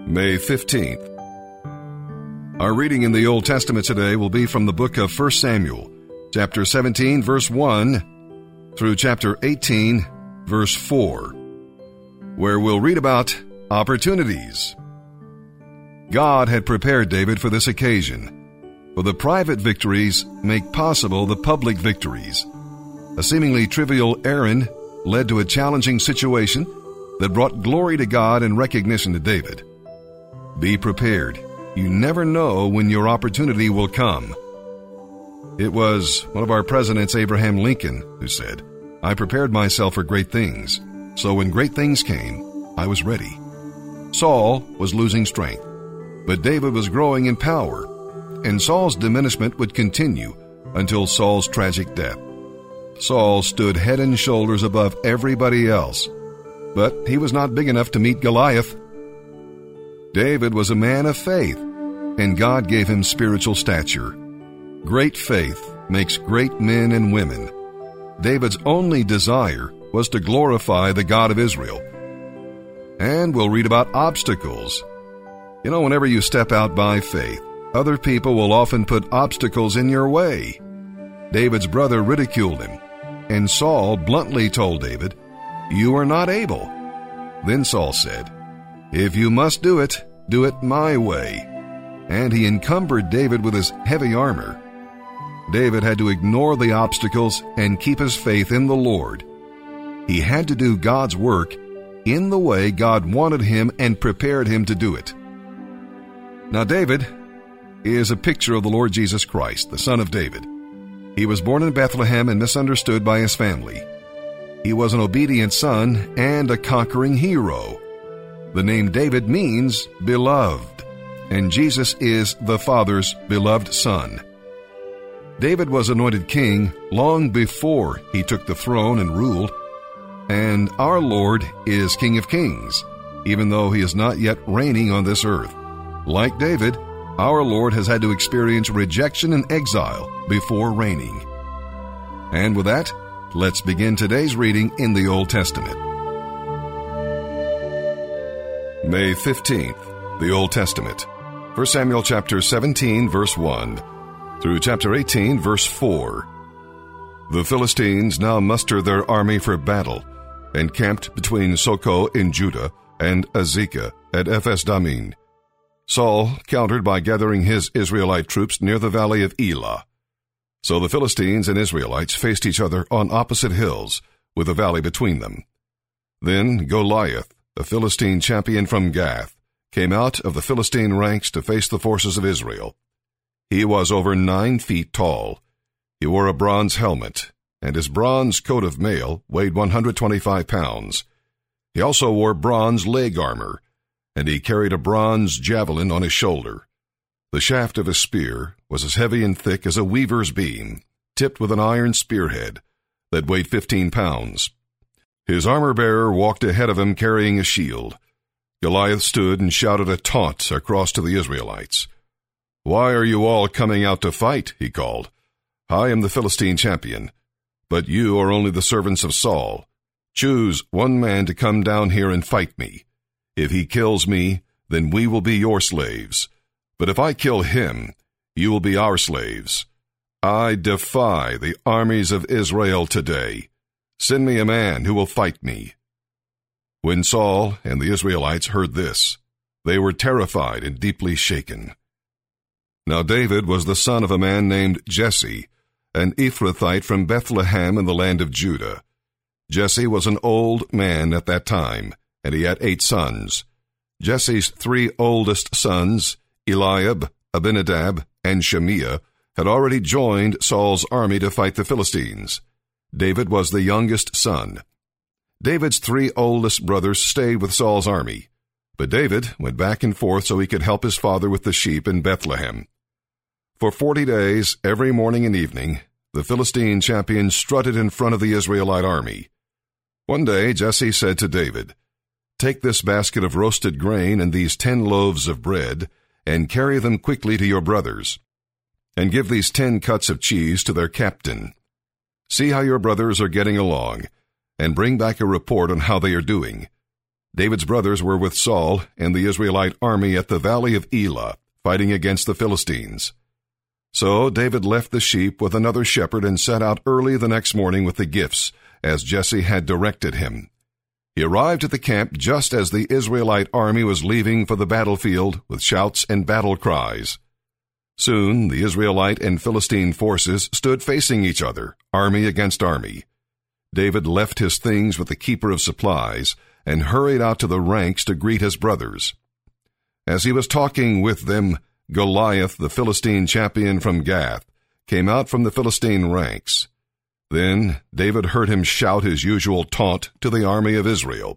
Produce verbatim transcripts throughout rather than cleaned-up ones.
May fifteenth. Our reading in the Old Testament today will be from the book of First Samuel, chapter seventeen, verse one, through chapter eighteen, verse four, where we'll read about opportunities. God had prepared David for this occasion, for the private victories make possible the public victories. A seemingly trivial errand led to a challenging situation that brought glory to God and recognition to David. Be prepared. You never know when your opportunity will come. It was one of our presidents, Abraham Lincoln, who said, "I prepared myself for great things, so when great things came, I was ready." Saul was losing strength, but David was growing in power, and Saul's diminishment would continue until Saul's tragic death. Saul stood head and shoulders above everybody else, but he was not big enough to meet Goliath. David was a man of faith, and God gave him spiritual stature. Great faith makes great men and women. David's only desire was to glorify the God of Israel. And we'll read about obstacles. You know, whenever you step out by faith, other people will often put obstacles in your way. David's brother ridiculed him, and Saul bluntly told David, "You are not able." Then Saul said, "If you must do it, do it my way." And he encumbered David with his heavy armor. David had to ignore the obstacles and keep his faith in the Lord. He had to do God's work in the way God wanted him and prepared him to do it. Now, David is a picture of the Lord Jesus Christ, the Son of David. He was born in Bethlehem and misunderstood by his family. He was an obedient son and a conquering hero. The name David means beloved, and Jesus is the Father's beloved Son. David was anointed king long before he took the throne and ruled, and our Lord is King of Kings, even though he is not yet reigning on this earth. Like David, our Lord has had to experience rejection and exile before reigning. And with that, let's begin today's reading in the Old Testament. May fifteenth, the Old Testament. First Samuel chapter seventeen, verse one, through chapter eighteen, verse four. The Philistines now mustered their army for battle, and camped between Soko in Judah and Azekah at Ephes-dammim. Saul countered by gathering his Israelite troops near the valley of Elah. So the Philistines and Israelites faced each other on opposite hills, with a valley between them. Then Goliath, a Philistine champion from Gath, came out of the Philistine ranks to face the forces of Israel. He was over nine feet tall. He wore a bronze helmet, and his bronze coat of mail weighed one hundred twenty-five pounds. He also wore bronze leg armor, and he carried a bronze javelin on his shoulder. The shaft of his spear was as heavy and thick as a weaver's beam, tipped with an iron spearhead that weighed fifteen pounds. His armor-bearer walked ahead of him carrying a shield. Goliath stood and shouted a taunt across to the Israelites. "Why are you all coming out to fight?" he called. "I am the Philistine champion, but you are only the servants of Saul. Choose one man to come down here and fight me. If he kills me, then we will be your slaves. But if I kill him, you will be our slaves. I defy the armies of Israel today. Send me a man who will fight me." When Saul and the Israelites heard this, they were terrified and deeply shaken. Now David was the son of a man named Jesse, an Ephrathite from Bethlehem in the land of Judah. Jesse was an old man at that time, and he had eight sons. Jesse's three oldest sons, Eliab, Abinadab, and Shemiah, had already joined Saul's army to fight the Philistines. David was the youngest son. David's three oldest brothers stayed with Saul's army, but David went back and forth so he could help his father with the sheep in Bethlehem. For forty days, every morning and evening, the Philistine champion strutted in front of the Israelite army. One day Jesse said to David, "Take this basket of roasted grain and these ten loaves of bread, and carry them quickly to your brothers, and give these ten cuts of cheese to their captain. See how your brothers are getting along, and bring back a report on how they are doing. David's brothers were with Saul and the Israelite army at the valley of Elah, fighting against the Philistines. So David left the sheep with another shepherd and set out early the next morning with the gifts, as Jesse had directed him. He arrived at the camp just as the Israelite army was leaving for the battlefield with shouts and battle cries. Soon the Israelite and Philistine forces stood facing each other, army against army. David left his things with the keeper of supplies and hurried out to the ranks to greet his brothers. As he was talking with them, Goliath, the Philistine champion from Gath, came out from the Philistine ranks. Then David heard him shout his usual taunt to the army of Israel.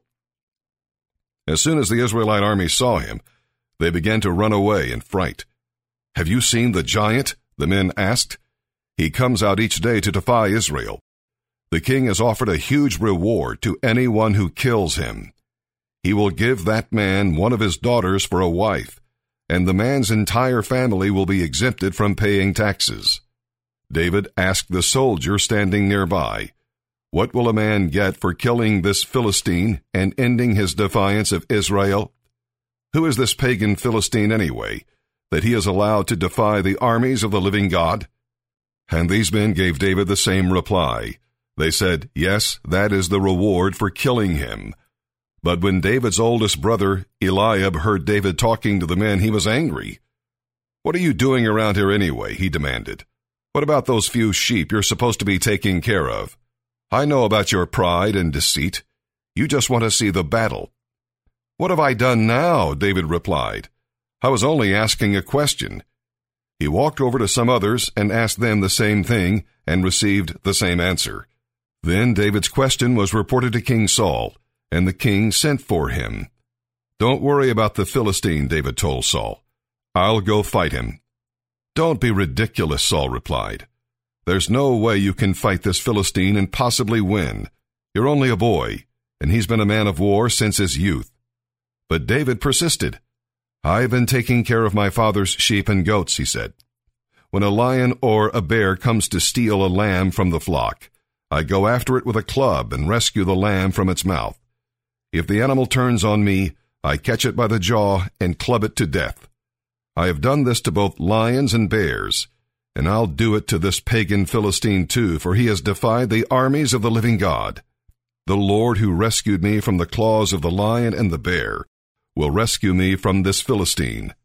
As soon as the Israelite army saw him, they began to run away in fright. "Have you seen the giant?" the men asked. "He comes out each day to defy Israel. The king has offered a huge reward to anyone who kills him. He will give that man one of his daughters for a wife, and the man's entire family will be exempted from paying taxes." David asked the soldier standing nearby, "What will a man get for killing this Philistine and ending his defiance of Israel? Who is this pagan Philistine anyway, that he is allowed to defy the armies of the living God?" And these men gave David the same reply. They said, "Yes, that is the reward for killing him." But when David's oldest brother, Eliab, heard David talking to the men, he was angry. "What are you doing around here anyway?" he demanded. "What about those few sheep you're supposed to be taking care of? I know about your pride and deceit. You just want to see the battle." "What have I done now?" David replied. "I was only asking a question." He walked over to some others and asked them the same thing and received the same answer. Then David's question was reported to King Saul, and the king sent for him. "Don't worry about the Philistine," David told Saul. "I'll go fight him." "Don't be ridiculous," Saul replied. "There's no way you can fight this Philistine and possibly win. You're only a boy, and he's been a man of war since his youth." But David persisted. "I've been taking care of my father's sheep and goats," he said. "When a lion or a bear comes to steal a lamb from the flock, I go after it with a club and rescue the lamb from its mouth. If the animal turns on me, I catch it by the jaw and club it to death. I have done this to both lions and bears, and I'll do it to this pagan Philistine too, for he has defied the armies of the living God. The Lord who rescued me from the claws of the lion and the bear will rescue me from this Philistine."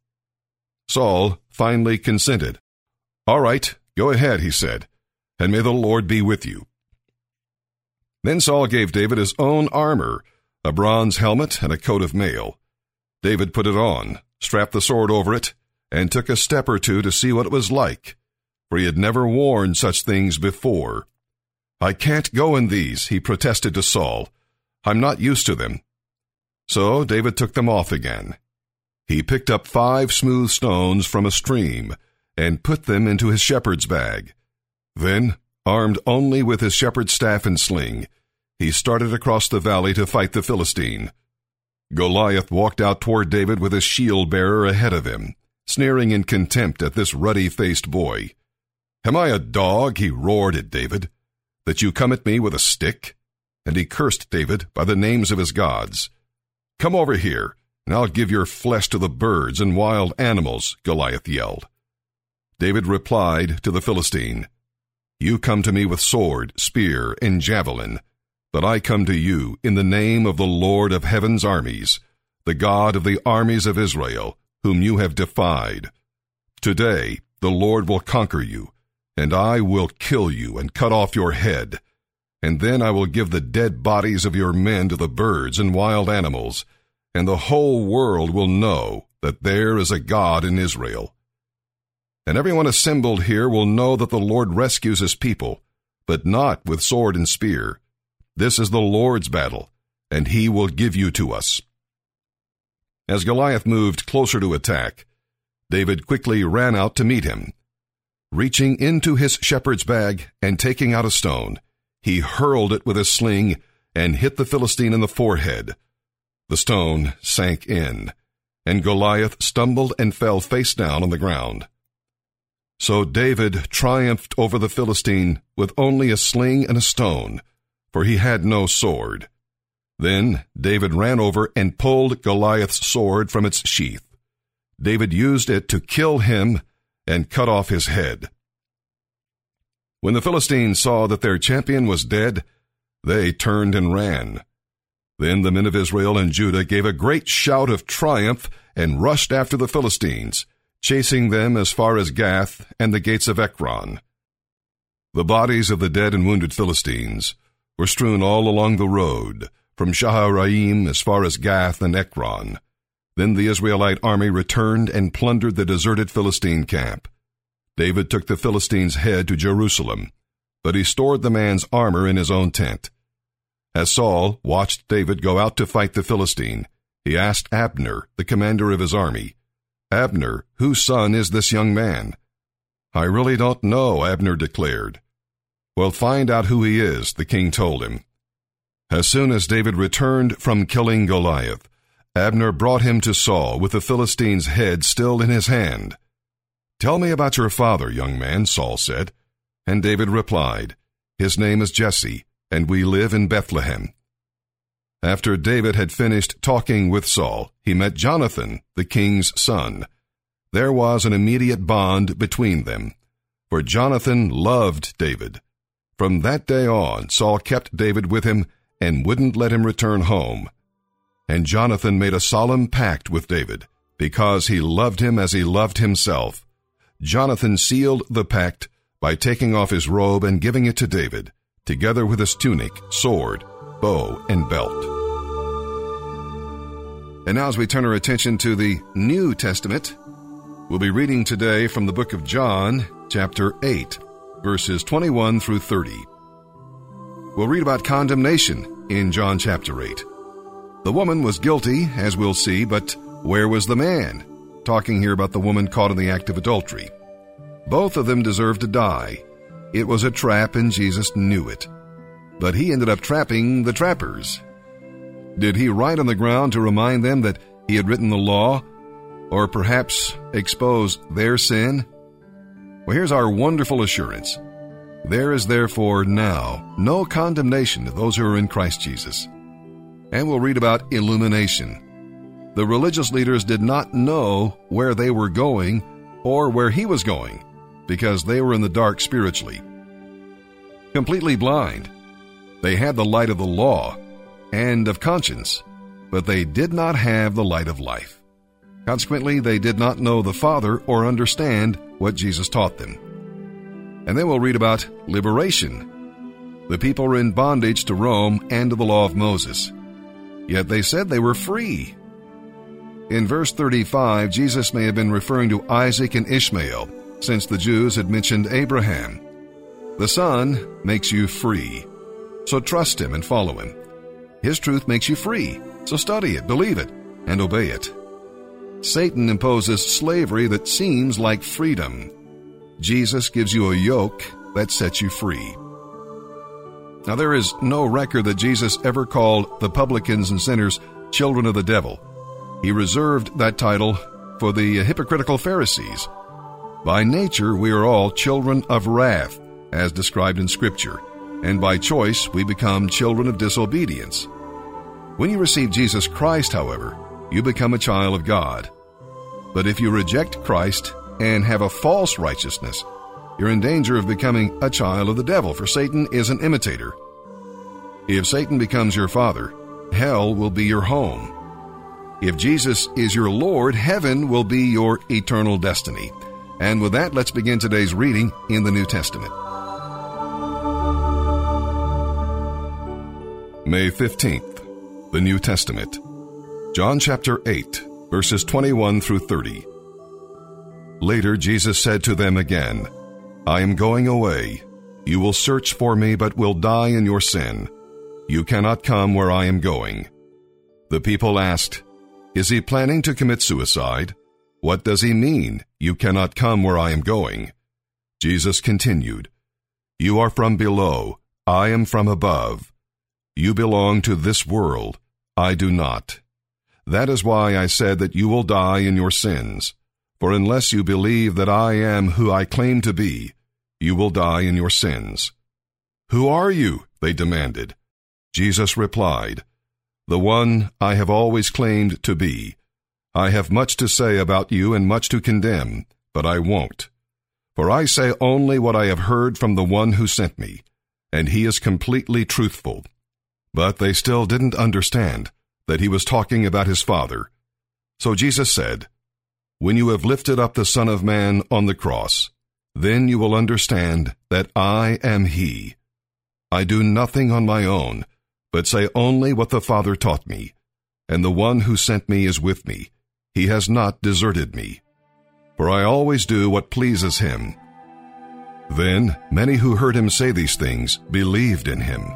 Saul finally consented. "All right, go ahead," he said, "and may the Lord be with you." Then Saul gave David his own armor, a bronze helmet and a coat of mail. David put it on, strapped the sword over it, and took a step or two to see what it was like, for he had never worn such things before. "I can't go in these," he protested to Saul. "I'm not used to them." So David took them off again. He picked up five smooth stones from a stream and put them into his shepherd's bag. Then, armed only with his shepherd's staff and sling, he started across the valley to fight the Philistine. Goliath walked out toward David with his shield-bearer ahead of him, sneering in contempt at this ruddy-faced boy. "Am I a dog," he roared at David, "that you come at me with a stick?" And he cursed David by the names of his gods. "Come over here, and I'll give your flesh to the birds and wild animals," Goliath yelled. David replied to the Philistine, "You come to me with sword, spear, and javelin, but I come to you in the name of the Lord of heaven's armies, the God of the armies of Israel, whom you have defied. Today the Lord will conquer you, and I will kill you and cut off your head. And then I will give the dead bodies of your men to the birds and wild animals, and the whole world will know that there is a God in Israel. And everyone assembled here will know that the Lord rescues his people, but not with sword and spear. This is the Lord's battle, and he will give you to us." As Goliath moved closer to attack, David quickly ran out to meet him. Reaching into his shepherd's bag and taking out a stone, he hurled it with his sling and hit the Philistine in the forehead. The stone sank in, and Goliath stumbled and fell face down on the ground. So David triumphed over the Philistine with only a sling and a stone, for he had no sword. Then David ran over and pulled Goliath's sword from its sheath. David used it to kill him and cut off his head. When the Philistines saw that their champion was dead, they turned and ran. Then the men of Israel and Judah gave a great shout of triumph and rushed after the Philistines, chasing them as far as Gath and the gates of Ekron. The bodies of the dead and wounded Philistines were strewn all along the road, from Shaharaim as far as Gath and Ekron. Then the Israelite army returned and plundered the deserted Philistine camp. David took the Philistine's head to Jerusalem, but he stored the man's armor in his own tent. As Saul watched David go out to fight the Philistine, he asked Abner, the commander of his army, "Abner, whose son is this young man?" "I really don't know," Abner declared. "Well, find out who he is," the king told him. As soon as David returned from killing Goliath, Abner brought him to Saul with the Philistine's head still in his hand. "Tell me about your father, young man," Saul said. And David replied, "His name is Jesse, and we live in Bethlehem." After David had finished talking with Saul, he met Jonathan, the king's son. There was an immediate bond between them, for Jonathan loved David. From that day on, Saul kept David with him and wouldn't let him return home. And Jonathan made a solemn pact with David, because he loved him as he loved himself. Jonathan sealed the pact by taking off his robe and giving it to David, together with his tunic, sword, bow, and belt. And now as we turn our attention to the New Testament, we'll be reading today from the book of John, chapter eight, verses twenty-one through thirty. We'll read about condemnation in John chapter eight. The woman was guilty, as we'll see, but where was the man? Talking here about the woman caught in the act of adultery. Both of them deserved to die. It was a trap, and Jesus knew it. But he ended up trapping the trappers. Did he write on the ground to remind them that he had written the law, or perhaps expose their sin? Well, here's our wonderful assurance. There is therefore now no condemnation to those who are in Christ Jesus. And we'll read about illumination. The religious leaders did not know where they were going or where he was going, because they were in the dark spiritually. Completely blind. They had the light of the law and of conscience, but they did not have the light of life. Consequently, they did not know the Father or understand what Jesus taught them. And then we'll read about liberation. The people were in bondage to Rome and to the law of Moses. Yet they said they were free. In verse thirty-five, Jesus may have been referring to Isaac and Ishmael, since the Jews had mentioned Abraham. The Son makes you free, so trust him and follow him. His truth makes you free, so study it, believe it, and obey it. Satan imposes slavery that seems like freedom. Jesus gives you a yoke that sets you free. Now, there is no record that Jesus ever called the publicans and sinners children of the devil. He reserved that title for the hypocritical Pharisees. By nature, we are all children of wrath, as described in Scripture, and by choice, we become children of disobedience. When you receive Jesus Christ, however, you become a child of God. But if you reject Christ and have a false righteousness, you're in danger of becoming a child of the devil, for Satan is an imitator. If Satan becomes your father, hell will be your home. If Jesus is your Lord, heaven will be your eternal destiny. And with that, let's begin today's reading in the New Testament. May fifteenth, the New Testament. John chapter eight, verses twenty-one through thirty. Later Jesus said to them again, I am going away. You will search for me, but will die in your sin. You cannot come where I am going. The people asked, Is he planning to commit suicide? What does he mean, you cannot come where I am going? Jesus continued, You are from below, I am from above. You belong to this world, I do not. That is why I said that you will die in your sins. For unless you believe that I am who I claim to be, you will die in your sins. Who are you? They demanded. Jesus replied, the one I have always claimed to be. I have much to say about you and much to condemn, but I won't. For I say only what I have heard from the one who sent me, and he is completely truthful." But they still didn't understand that he was talking about his Father. So Jesus said, "When you have lifted up the Son of Man on the cross, then you will understand that I am he. I do nothing on my own, but say only what the Father taught me, and the one who sent me is with me. He has not deserted me, for I always do what pleases him." Then many who heard him say these things believed in him.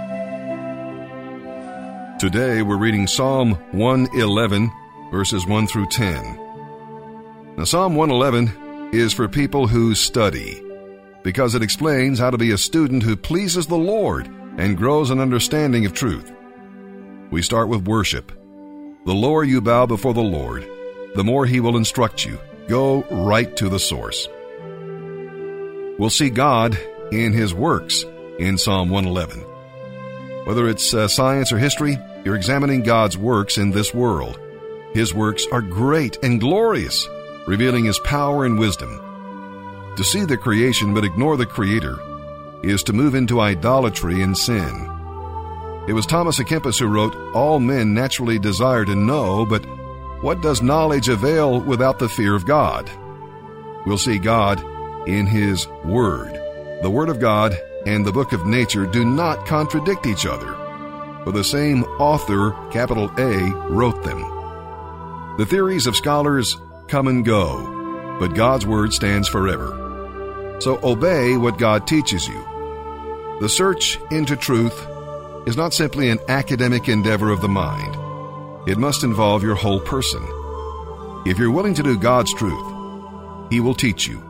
Today we're reading Psalm one eleven, verses one through ten. Now, Psalm one eleven is for people who study, because it explains how to be a student who pleases the Lord and grows an understanding of truth. We start with worship. The lower you bow before the Lord, the more he will instruct you. Go right to the source. We'll see God in his works in Psalm one eleven. Whether it's uh, science or history, you're examining God's works in this world. His works are great and glorious, revealing his power and wisdom. To see the creation but ignore the Creator is to move into idolatry and sin. It was Thomas à Kempis who wrote, "All men naturally desire to know, but what does knowledge avail without the fear of God?" We'll see God in his Word. The Word of God and the book of nature do not contradict each other, for the same author, capital A, wrote them. The theories of scholars come and go, but God's Word stands forever. So obey what God teaches you. The search into truth is not simply an academic endeavor of the mind. It must involve your whole person. If you're willing to do God's truth, he will teach you.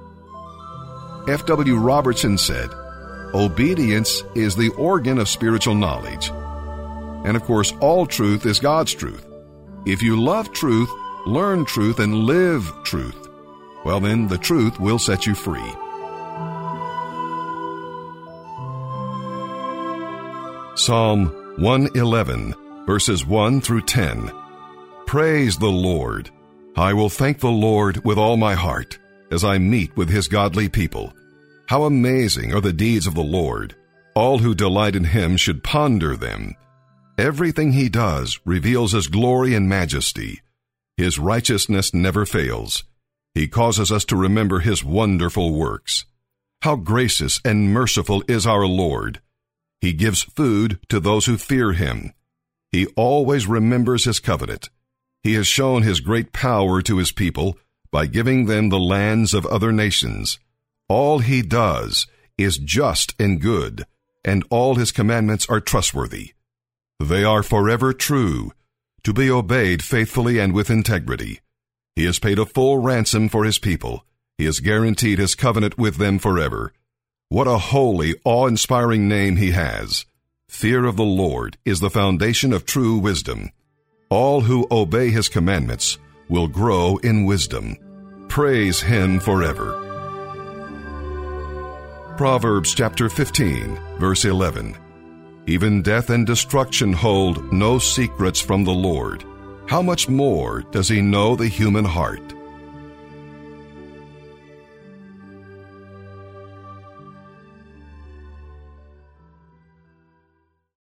F W Robertson said, "Obedience is the organ of spiritual knowledge." And of course, all truth is God's truth. If you love truth, learn truth, and live truth, well then the truth will set you free. Psalm one eleven, verses one through ten. Praise the Lord. I will thank the Lord with all my heart as I meet with his godly people. How amazing are the deeds of the Lord! All who delight in him should ponder them. Everything he does reveals his glory and majesty. His righteousness never fails. He causes us to remember his wonderful works. How gracious and merciful is our Lord! He gives food to those who fear him. He always remembers his covenant. He has shown his great power to his people by giving them the lands of other nations. All he does is just and good, and all his commandments are trustworthy. They are forever true, to be obeyed faithfully and with integrity. He has paid a full ransom for his people. He has guaranteed his covenant with them forever. What a holy, awe-inspiring name he has. Fear of the Lord is the foundation of true wisdom. All who obey his commandments will grow in wisdom. Praise him forever. Proverbs chapter fifteen, verse eleven. Even death and destruction hold no secrets from the Lord. How much more does he know the human heart?